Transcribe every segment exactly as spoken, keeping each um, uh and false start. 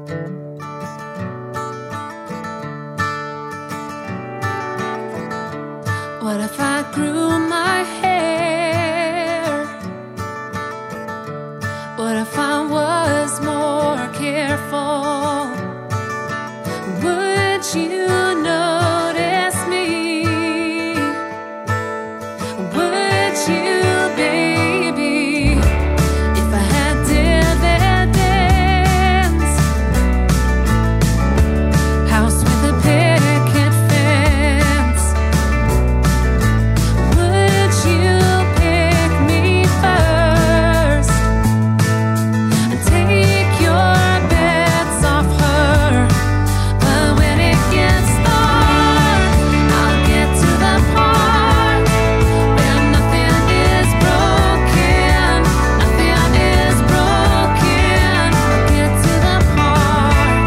What if I grew my hair? What if I was more careful? Would you notice me? Would you, baby? If I had dividends, house with a picket fence, would you pick me first and take your bets off her? But when it gets dark, I'll get to the part where nothing is broken, nothing is broken. I'll get to the part.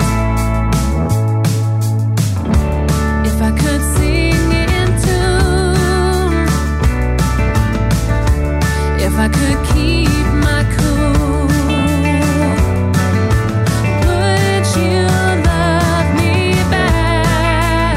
If I could sing in tune, if I could keep my cool, would you love me back?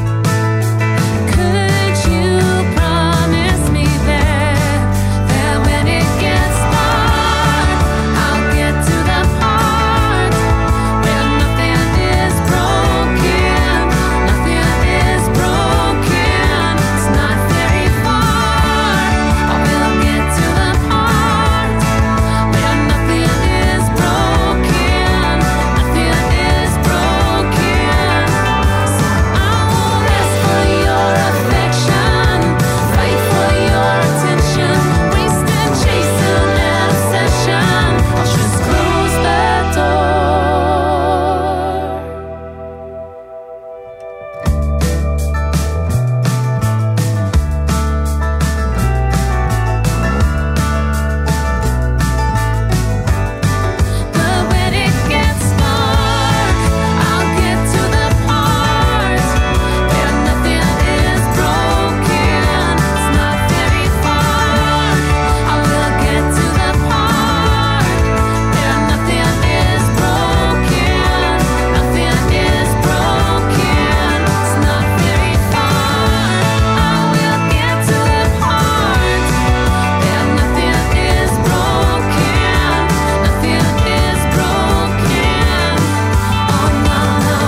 Could you promise me that, that when it gets dark, I'll get to the part where nothing is broken, nothing is broken. It's not very far. I will get to the part where nothing is broken, nothing is broken. So I won't ask for your affection, fight for your attention, wasted chasing an obsession. I'll just close the door. But when it gets dark, I'll get to the part where nothing is broken. It's not very far. I will get to the part where nothing is broken, nothing is broken. It's not very far. I will get to the part where nothing is broken, nothing is broken. Oh no, no.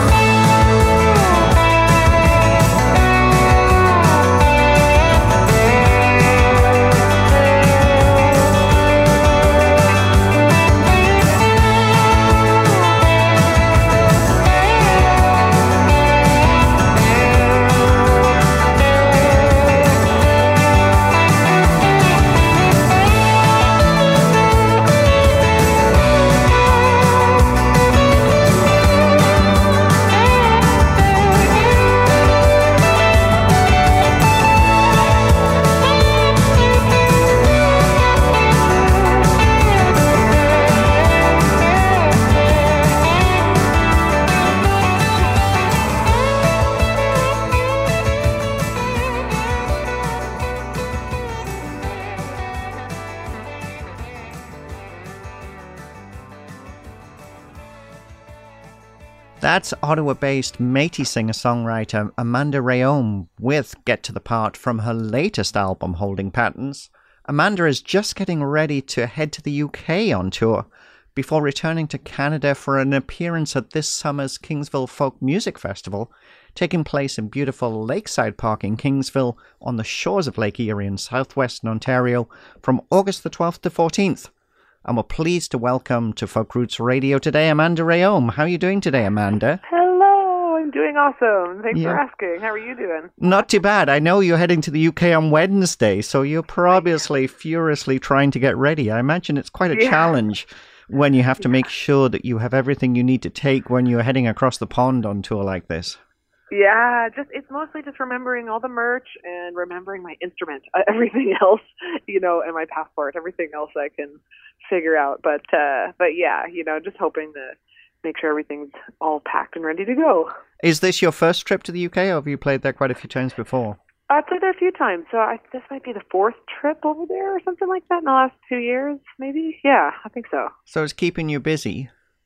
That's Ottawa-based Métis singer-songwriter Amanda Rhéaume with Get to the Part from her latest album, Holding Patterns. Amanda is just getting ready to head to the U K on tour before returning to Canada for an appearance at this summer's Kingsville Folk Music Festival, taking place in beautiful Lakeside Park in Kingsville on the shores of Lake Erie in southwestern Ontario from August the twelfth to fourteenth. And we're pleased to welcome to Folk Roots Radio today Amanda Rhéaume. How are you doing today, Amanda? Hello, I'm doing awesome. Thanks Yeah. for asking. How are you doing? Not too bad. I know you're heading to the U K on Wednesday, so you're probably furiously trying to get ready. I imagine it's quite a Yeah. challenge when you have to make sure that you have everything you need to take when you're heading across the pond on tour like this. Yeah, just it's mostly just remembering all the merch and remembering my instrument. Uh, everything else, you know, and my passport. Everything else I can figure out. But uh, but yeah, you know, just hoping to make sure everything's all packed and ready to go. Is this your first trip to the U K, or have you played there quite a few times before? I've played there a few times, so I, this might be the fourth trip over there or something like that in the last two years, maybe. Yeah, I think so. So it's keeping you busy.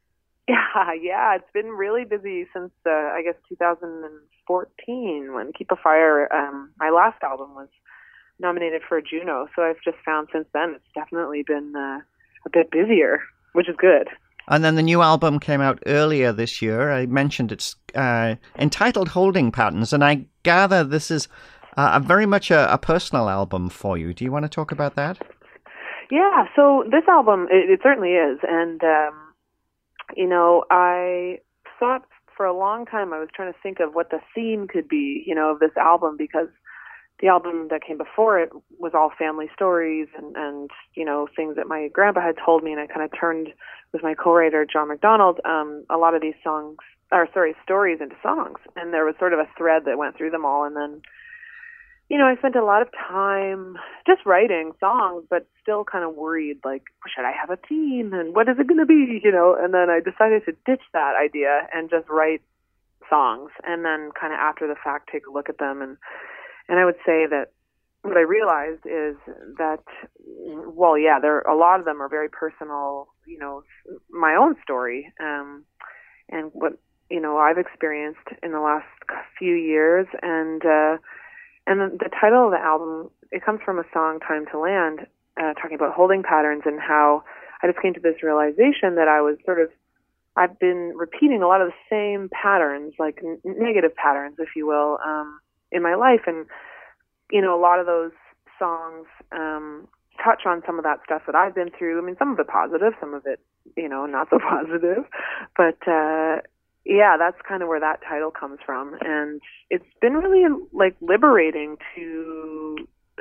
Yeah, yeah, it's been really busy since uh, I guess two thousand fourteen when Keep a Fire, um, my last album, was nominated for a Juno. So I've just found since then it's definitely been uh, a bit busier, which is good. And then the new album came out earlier this year. I mentioned it's uh, entitled Holding Patterns, and I gather this is uh, a very much a, a personal album for you. Do you want to talk about that? Yeah, so this album, it, it certainly is. And, um, you know, I thought for a long time, I was trying to think of what the theme could be, you know, of this album, because the album that came before it was all family stories and, and you know, things that my grandpa had told me, and I kind of turned with my co-writer, John McDonald, um, a lot of these songs, or sorry, stories into songs. And there was sort of a thread that went through them all. And then, you know, I spent a lot of time just writing songs, but still kind of worried, like, should I have a theme? And what is it going to be? You know, and then I decided to ditch that idea and just write songs. And then kind of after the fact, take a look at them. And, and I would say that what I realized is that, well, yeah, there a lot of them are very personal, you know, my own story, um, and what, you know, I've experienced in the last few years. And, uh, And the, the title of the album, it comes from a song, Time to Land, uh, talking about holding patterns and how I just came to this realization that I was sort of, I've been repeating a lot of the same patterns, like n- negative patterns, if you will, um, in my life. And, you know, a lot of those songs um, touch on some of that stuff that I've been through. I mean, some of it positive, some of it, you know, not so positive. But, uh, yeah, that's kind of where that title comes from. And it's been really, like, liberating to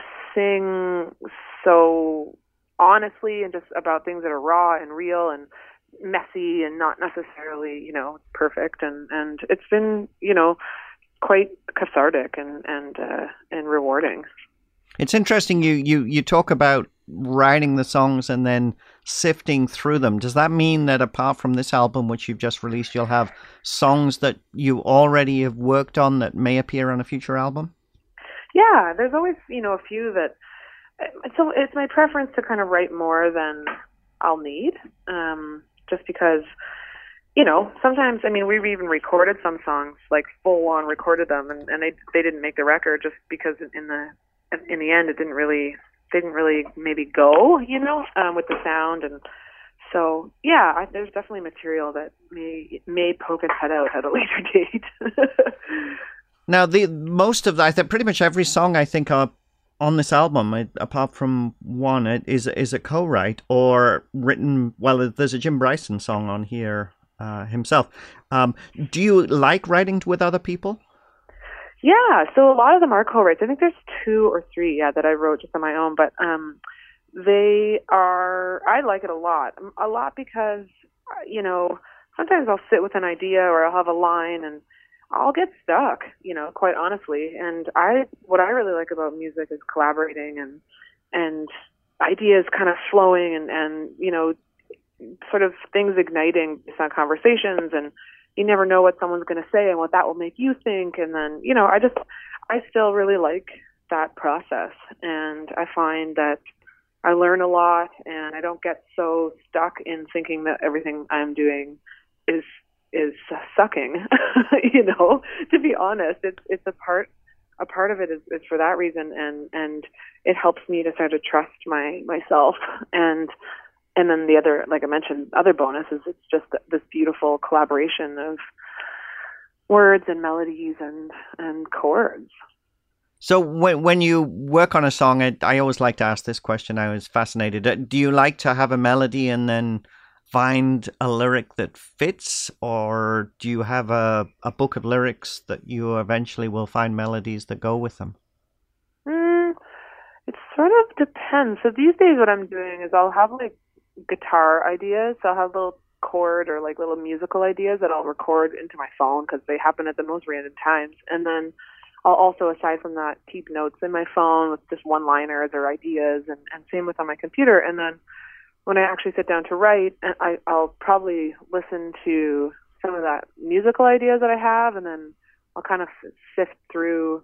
sing so honestly and just about things that are raw and real and messy and not necessarily, you know, perfect. And, and it's been, you know, quite cathartic and, and, uh, and rewarding. It's interesting you, you, you talk about writing the songs and then sifting through them. Does that mean that apart from this album, which you've just released, you'll have songs that you already have worked on that may appear on a future album? Yeah, there's always, you know, a few that, so it's my preference to kind of write more than I'll need, um, just because, you know, sometimes, I mean, we've even recorded some songs, like full on recorded them, and, and they they didn't make the record just because in the in the end it didn't really didn't really maybe go, you know, um, with the sound. And so, yeah, I, there's definitely material that may may poke its head out at a later date. Now, the most of the, I think pretty much every song I think are on this album, it, apart from one, it is is a co-write or written. Well, there's a Jim Bryson song on here uh, himself. Um, do you like writing with other people? Yeah, so a lot of them are co-writes. I think there's two or three, yeah, that I wrote just on my own. But um, they are, I like it a lot. A lot because, you know, sometimes I'll sit with an idea or I'll have a line and I'll get stuck, you know, quite honestly. And I, what I really like about music is collaborating and, and ideas kind of flowing and, and, you know, sort of things igniting based on conversations, and you never know what someone's going to say and what that will make you think. And then, you know, I just, I still really like that process. And I find that I learn a lot and I don't get so stuck in thinking that everything I'm doing is, is sucking, you know, to be honest. It's, it's a part, a part of it is, is for that reason. And, and it helps me to sort of trust my, myself. And, And then the other, like I mentioned, other bonus is it's just this beautiful collaboration of words and melodies and, and chords. So when when you work on a song, I, I always like to ask this question. I was fascinated. Do you like to have a melody and then find a lyric that fits? Or do you have a, a book of lyrics that you eventually will find melodies that go with them? Mm, it sort of depends. So these days what I'm doing is I'll have like guitar ideas. So I'll have little chord or like little musical ideas that I'll record into my phone because they happen at the most random times. And then I'll also, aside from that, keep notes in my phone with just one-liners or ideas, and, and same with on my computer. And then when I actually sit down to write, I, I'll probably listen to some of that musical ideas that I have, and then I'll kind of sift through.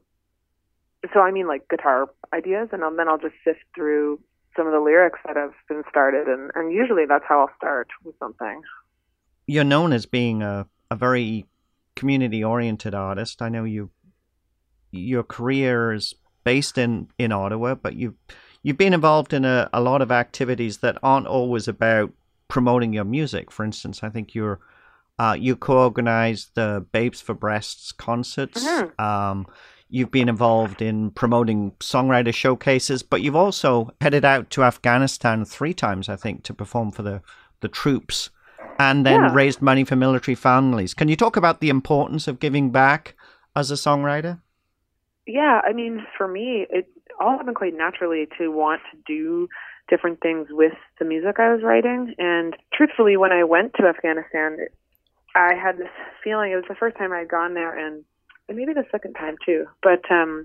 So I mean like guitar ideas, and then I'll just sift through some of the lyrics that have been started, and, and usually that's how I'll start with something. you're known as being a, a very community-oriented artist. I know you your career is based in, in Ottawa, but you've you've been involved in a, a lot of activities that aren't always about promoting your music. For instance, I think you're uh, you co-organized the Babes for Breasts concerts. Mm-hmm. Um, you've been involved in promoting songwriter showcases, but you've also headed out to Afghanistan three times, I think, to perform for the, the troops, and then Yeah. raised money for military families. Can you talk about the importance of giving back as a songwriter? Yeah, I mean, for me, it all happened quite naturally to want to do different things with the music I was writing. And truthfully, when I went to Afghanistan, I had this feeling, it was the first time I'd gone there, and, and maybe the second time too. But um,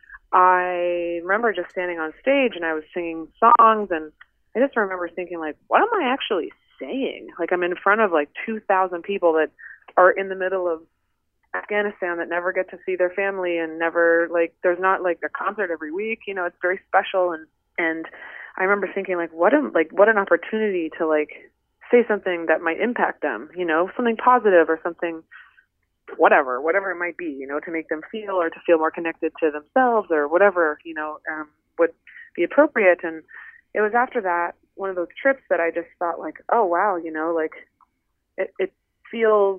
I remember just standing on stage and I was singing songs, and I just remember thinking, like, what am I actually saying? Like, I'm in front of like two thousand people that are in the middle of Afghanistan that never get to see their family, and never, like, there's not like a concert every week, you know, it's very special. And and I remember thinking, like, what an like what an opportunity to like say something that might impact them, you know, something positive or something, whatever whatever it might be, you know, to make them feel, or to feel more connected to themselves, or whatever, you know, um, would be appropriate. And it was after that, one of those trips, that I just thought, like, oh wow, you know, like it, it feels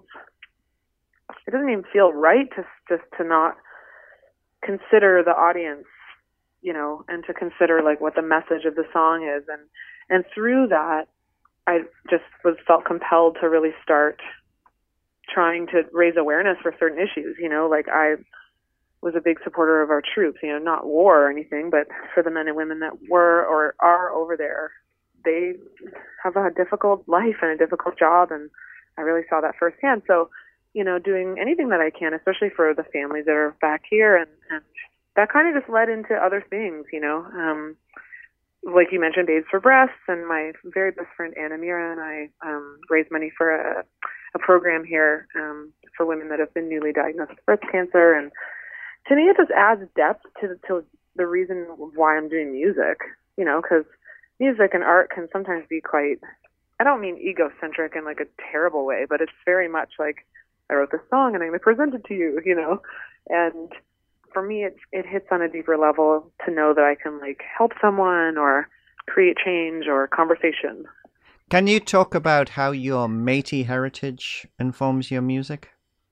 it doesn't even feel right to just to not consider the audience, you know, and to consider like what the message of the song is. And and through that, I just was felt compelled to really start trying to raise awareness for certain issues. You know, like, I was a big supporter of our troops, you know, not war or anything, but for the men and women that were or are over there. They have a difficult life and a difficult job, and I really saw that firsthand. So, you know, doing anything that I can, especially for the families that are back here, and, and that kind of just led into other things, you know. Um, like you mentioned, Babes for Breasts, and my very best friend Anna Mira and I um, raised money for a, a program here um, for women that have been newly diagnosed with breast cancer. And to me, it just adds depth to, to the reason why I'm doing music, you know, because music and art can sometimes be quite, I don't mean egocentric in like a terrible way, but it's very much like, I wrote this song and I'm going to present it to you, you know. And for me, it it hits on a deeper level to know that I can like help someone or create change or conversation. Can you talk about how your Métis heritage informs your music?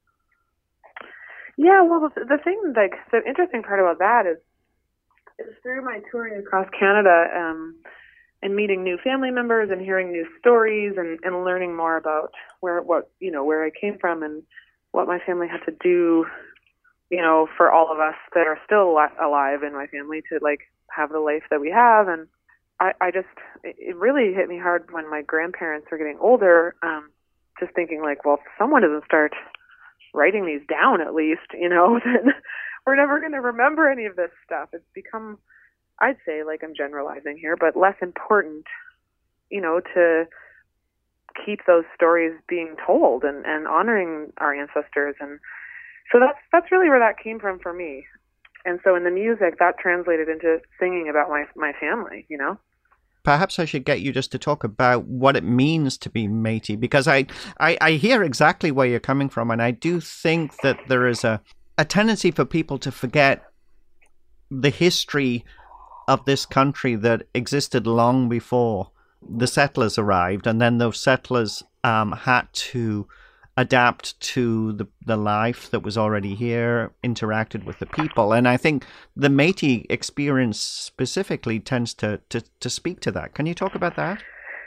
Yeah, well, the, the thing, like, the interesting part about that is, is through my touring across Canada, um, and meeting new family members and hearing new stories, and, and learning more about where, what, you know, where I came from and what my family had to do, you know, for all of us that are still alive in my family to like have the life that we have. And I, I just, it really hit me hard when my grandparents were getting older, um, just thinking like, well, if someone doesn't start writing these down at least, you know, then we're never going to remember any of this stuff. It's become, I'd say, like, I'm generalizing here, but less important, you know, to keep those stories being told, and, and honoring our ancestors. And so that's that's really where that came from for me. And so in the music, that translated into singing about my my family, you know. Perhaps I should get you just to talk about what it means to be Métis, because I, I, I hear exactly where you're coming from, and I do think that there is a, a tendency for people to forget the history of this country that existed long before the settlers arrived, and then those settlers um, had to adapt to the, the life that was already here, interacted with the people. And I think the Métis experience specifically tends to, to, to speak to that. Can you talk about that?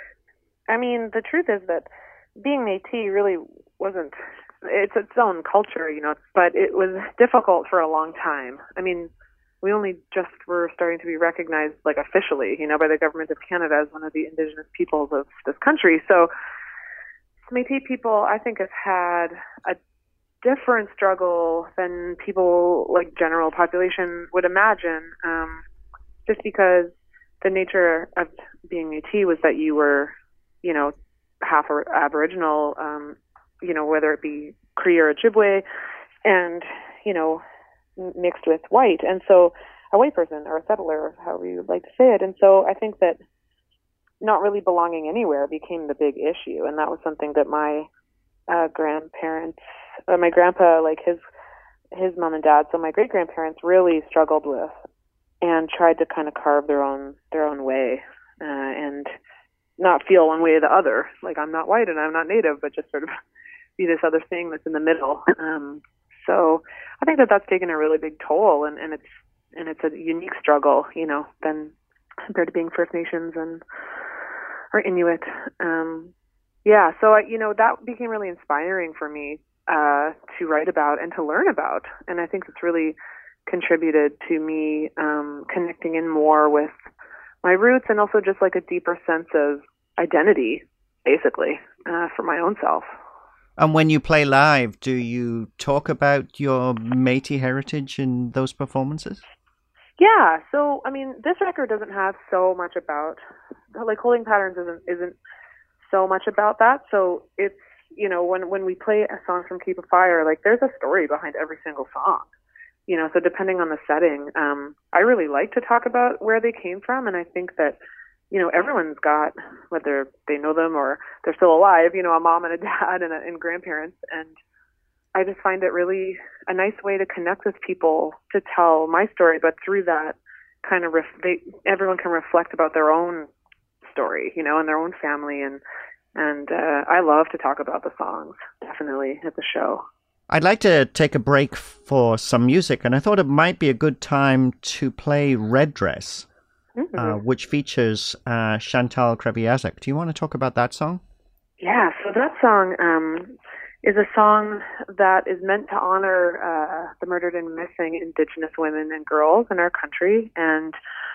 I mean, the truth is that being Métis really wasn't, it's its own culture, you know, but it was difficult for a long time. I mean, we only just were starting to be recognized, like, officially, you know, by the government of Canada as one of the Indigenous peoples of this country. So Métis people, I think, have had a different struggle than people like general population would imagine, um, just because the nature of being Métis was that you were, you know, half Aboriginal, um, you know, whether it be Cree or Ojibwe, and, you know, mixed with white. And so a white person, or a settler, however you would like to say it. And so I think that not really belonging anywhere became the big issue. And that was something that my uh, grandparents. Uh, my grandpa, like his his mom and dad, so my great grandparents really struggled with and tried to kind of carve their own their own way uh, and not feel one way or the other. Like, I'm not white and I'm not Native, but just sort of be this other thing that's in the middle. Um, so I think that that's taken a really big toll, and, and it's and it's a unique struggle, you know, than compared to being First Nations and or Inuit. Um, yeah, so I, you know, that became really inspiring for me uh, to write about and to learn about, and I think it's really contributed to me um, connecting in more with my roots, and also just like a deeper sense of identity, basically, uh, for my own self. And when you play live, do you talk about your Métis heritage in those performances? Yeah, so I mean, this record doesn't have so much about, like, Holding Patterns isn't isn't so much about that. So it's, you know, when when we play a song from Keep a Fire, like, there's a story behind every single song. You know, so depending on the setting, um, I really like to talk about where they came from, and I think that, you know, everyone's got, whether they know them or they're still alive, you know, a mom and a dad and, a, and grandparents, and I just find it really a nice way to connect with people to tell my story, but through that kind of, ref- they, everyone can reflect about their own story, you know, and their own family, and and uh, I love to talk about the songs, definitely, at the show. I'd like to take a break for some music, and I thought it might be a good time to play Red Dress, mm-hmm. uh, which features uh, Chantal Kreviazuk. Do you want to talk about that song? Yeah, so that song um, is a song that is meant to honor uh, the murdered and missing Indigenous women and girls in our country. And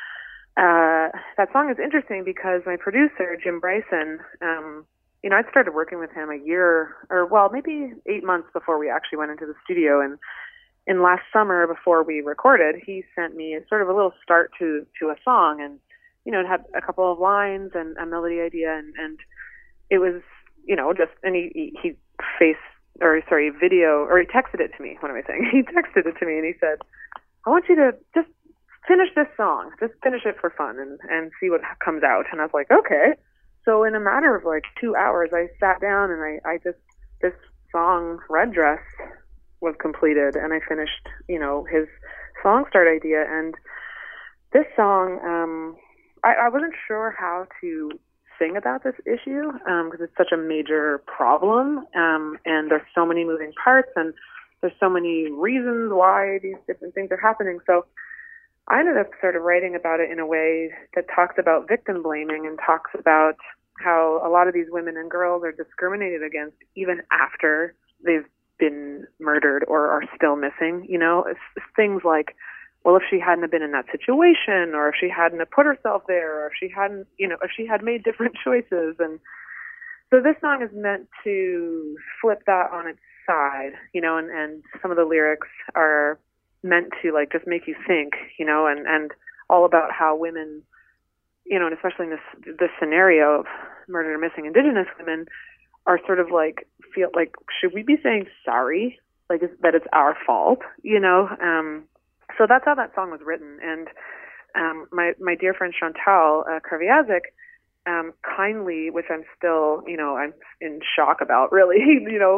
uh, that song is interesting because my producer, Jim Bryson, um, you know, I'd started working with him a year, or well, maybe eight months before we actually went into the studio. And in last summer, before we recorded, he sent me sort of a little start to, to a song. And, you know, it had a couple of lines and a melody idea. And, and it was, you know, just, and he, he, he face, or sorry, video, or he texted it to me. What am I saying? He texted it to me and he said, I want you to just finish this song. Just finish it for fun and, and see what comes out. And I was like, okay. So in a matter of like two hours, I sat down and I, I just, this song, Red Dress, was completed, and I finished, you know, his song start idea. And this song, um, I, I wasn't sure how to sing about this issue because um, it's such a major problem, um, and there's so many moving parts, and there's so many reasons why these different things are happening. So I ended up sort of writing about it in a way that talks about victim blaming and talks about how a lot of these women and girls are discriminated against even after they've been murdered or are still missing. You know, it's, it's things like, well, if she hadn't have been in that situation, or if she hadn't have put herself there, or if she hadn't, you know, if she had made different choices. And so this song is meant to flip that on its side, you know, and, and some of the lyrics are meant to like just make you think, you know, and, and all about how women, you know, and especially in this this scenario of murdered or missing Indigenous women, are sort of like feel like, should we be saying sorry, like is, that it's our fault, you know? Um, so that's how that song was written. And um, my my dear friend Chantal uh, Kreviazuk um, kindly, which I'm still, you know, I'm in shock about, really, you know.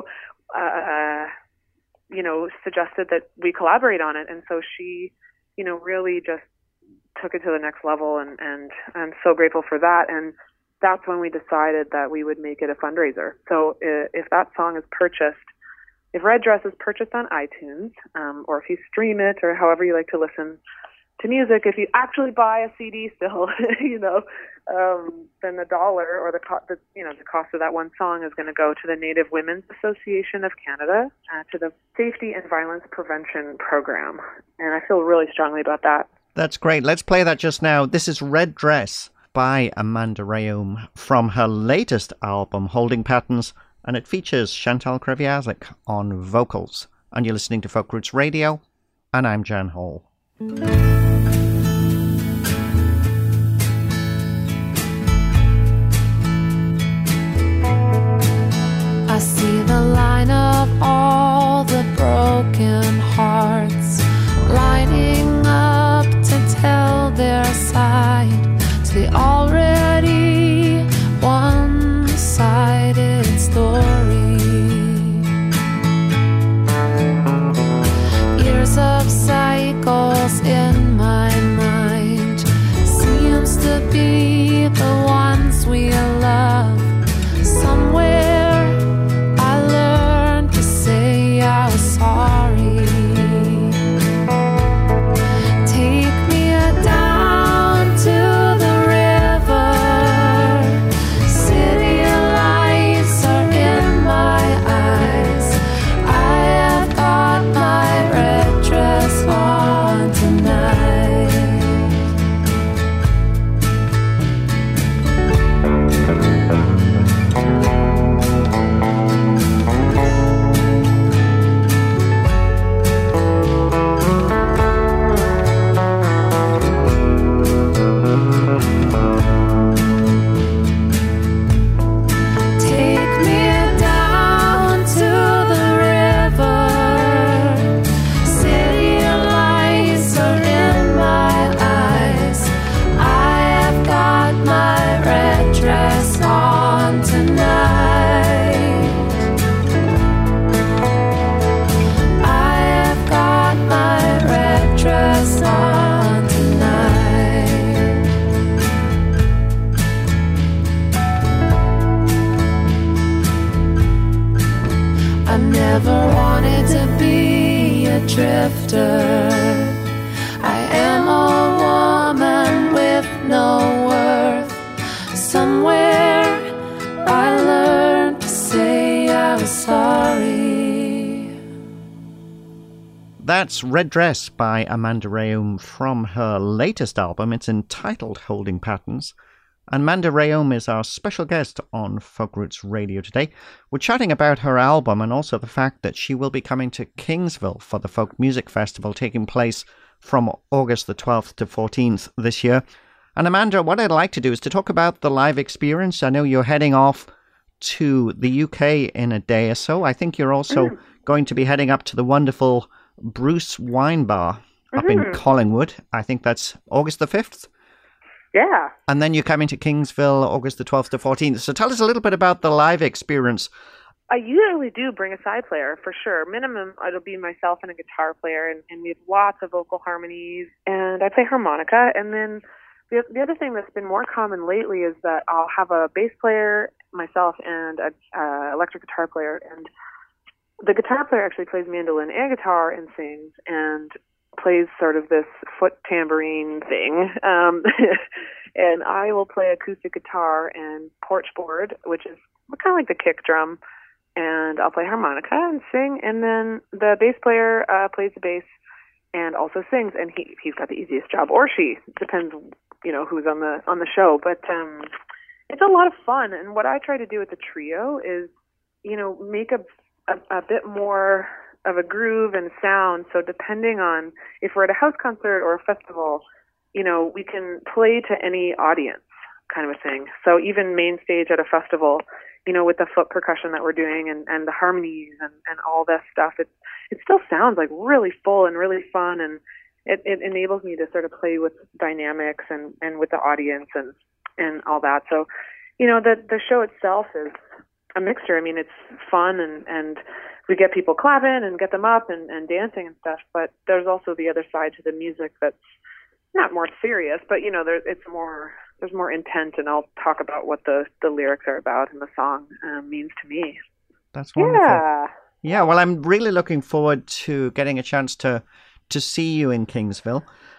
Uh, you know, suggested that we collaborate on it. And so she, you know, really just took it to the next level, and, and I'm so grateful for that. And that's when we decided that we would make it a fundraiser. So if that song is purchased, if Red Dress is purchased on iTunes, um, or if you stream it, or however you like to listen to music, if you actually buy a C D still, you know, um, then the dollar or the, co- the you know the cost of that one song is going to go to the Native Women's Association of Canada, uh, to the Safety and Violence Prevention Program, and I feel really strongly about that. That's great. Let's play that just now. This is Red Dress by Amanda Rayom from her latest album, Holding Patterns, and it features Chantal Kreviazuk on vocals. And you're listening to Folk Roots Radio, and I'm Jan Hall. I see the line of all the broken hearts lining up to tell their side to the already one-sided story. never wanted to be a drifter. I am a woman with no worth. Somewhere I learned to say I was sorry. That's Red Dress by Amanda Rayom from her latest album. It's entitled Holding Patterns. Amanda Rayom is our special guest on Folk Roots Radio today. We're chatting about her album and also the fact that she will be coming to Kingsville for the Folk Music Festival taking place from August the twelfth to fourteenth this year. And Amanda, what I'd like to do is to talk about the live experience. I know you're heading off to the U K in a day or so. I think you're also mm. going to be heading up to the wonderful Bruce Wine Bar up mm-hmm. in Collingwood. I think that's August the fifth. Yeah. And then you're coming to Kingsville August the twelfth to fourteenth. So tell us a little bit about the live experience. I usually do bring a side player, for sure. Minimum, it'll be myself and a guitar player, and, and we have lots of vocal harmonies, and I play harmonica. And then the, the other thing that's been more common lately is that I'll have a bass player, myself, and an uh, electric guitar player. And the guitar player actually plays mandolin and guitar and sings, and plays sort of this foot tambourine thing. Um, and I will play acoustic guitar and porch board, which is kind of like the kick drum. And I'll play harmonica and sing. And then the bass player uh, plays the bass and also sings. And he, he's got the easiest job, or she. Depends, you know, who's on the on the show. But um, it's a lot of fun. And what I try to do with the trio is, you know, make a, a, a bit more of a groove and sound. So depending on if we're at a house concert or a festival, you know, we can play to any audience kind of a thing. So even main stage at a festival, you know, with the foot percussion that we're doing and, and the harmonies and, and all this stuff, it, it still sounds like really full and really fun. And it, it enables me to sort of play with dynamics and, and with the audience and, and all that. So, you know, the, the show itself is a mixture. I mean, it's fun and, and we get people clapping and get them up and, and dancing and stuff, but there's also the other side to the music that's not more serious, but, you know, there, it's more, there's more intent, and I'll talk about what the, the lyrics are about and the song um, means to me. That's wonderful. Yeah. Yeah, well, I'm really looking forward to getting a chance to, to see you in Kingsville.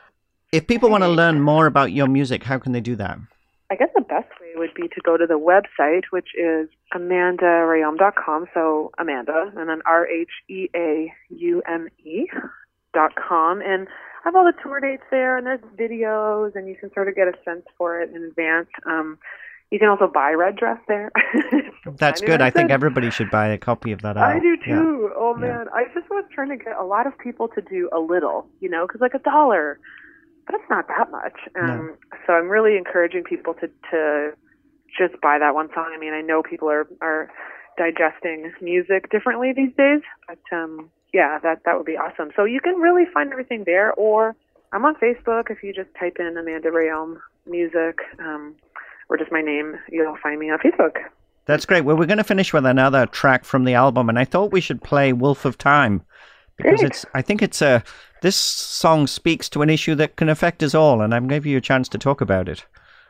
If people want to learn more about your music, how can they do that? I guess the best way would be to go to the website, which is amanda rayom dot com. So Amanda, and then R H E A U M E dot com. And I have all the tour dates there, and there's videos, and you can sort of get a sense for it in advance. Um, you can also buy Red Dress there. That's good. I think everybody should buy a copy of that album. I do too. Yeah. Oh, man. Yeah. I just was trying to get a lot of people to do a little, you know, because like a dollar, that's not that much. Um, no. So I'm really encouraging people to, to just buy that one song. I mean, I know people are, are digesting music differently these days, but um, yeah, that, that would be awesome. So you can really find everything there, or I'm on Facebook. If you just type in Amanda Rayom Music um, or just my name, you'll find me on Facebook. That's great. Well, we're going to finish with another track from the album, and I thought we should play Wolf of Time, because Great. it's. I think it's a. This song speaks to an issue that can affect us all, and I'm giving you a chance to talk about it.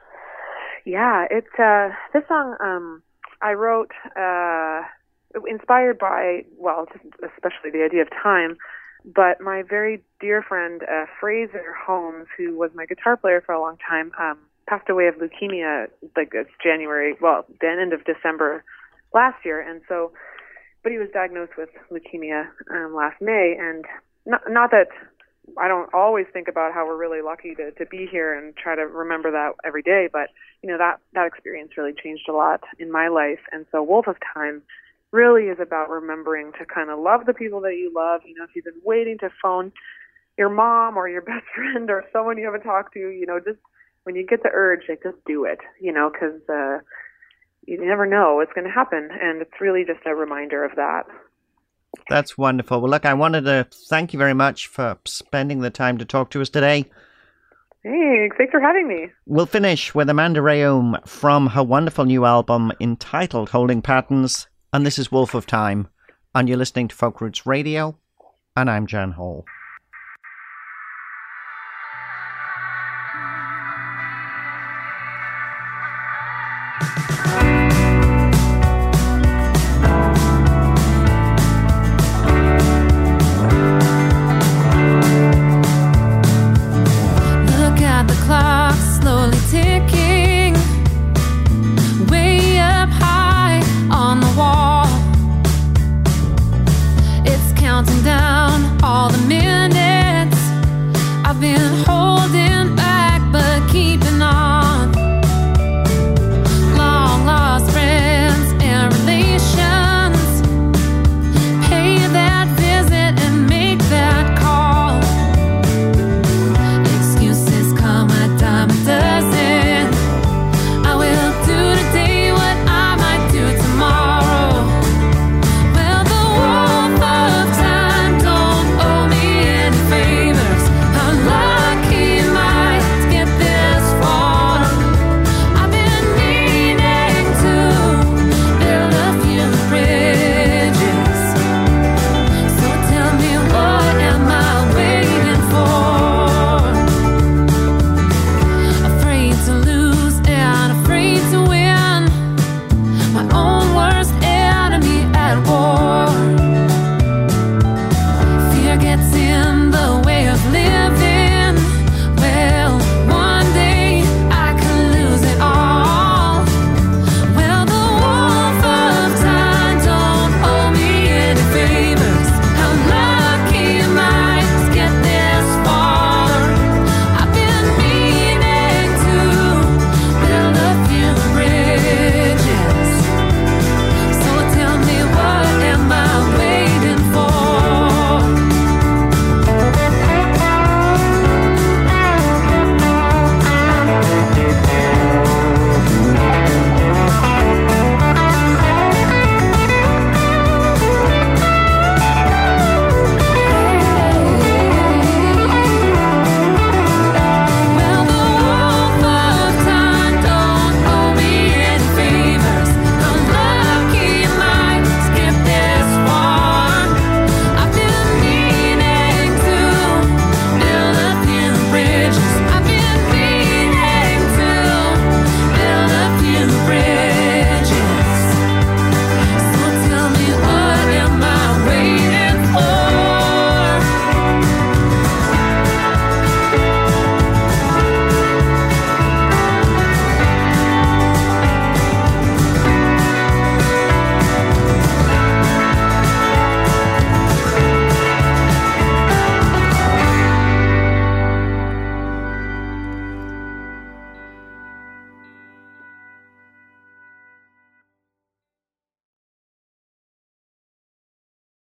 Yeah, it's uh, this song um, I wrote uh, inspired by, well, especially the idea of time, but my very dear friend uh, Fraser Holmes, who was my guitar player for a long time, um, passed away of leukemia, like it's January, well, the end of December last year, and so, but he was diagnosed with leukemia um, last May, and not, not that I don't always think about how we're really lucky to, to be here and try to remember that every day, but, you know, that, that experience really changed a lot in my life, and so Wolf of Time really is about remembering to kind of love the people that you love. You know, if you've been waiting to phone your mom or your best friend or someone you haven't talked to, you know, just when you get the urge, like, just do it, you know, because uh, you never know what's going to happen. And it's really just a reminder of that. That's wonderful. Well, look, I wanted to thank you very much for spending the time to talk to us today. Thanks. Thanks for having me. We'll finish with Amanda Rayom from her wonderful new album entitled Holding Patterns. And this is Wolf of Time. And you're listening to Folk Roots Radio. And I'm Jan Hall. Thank you.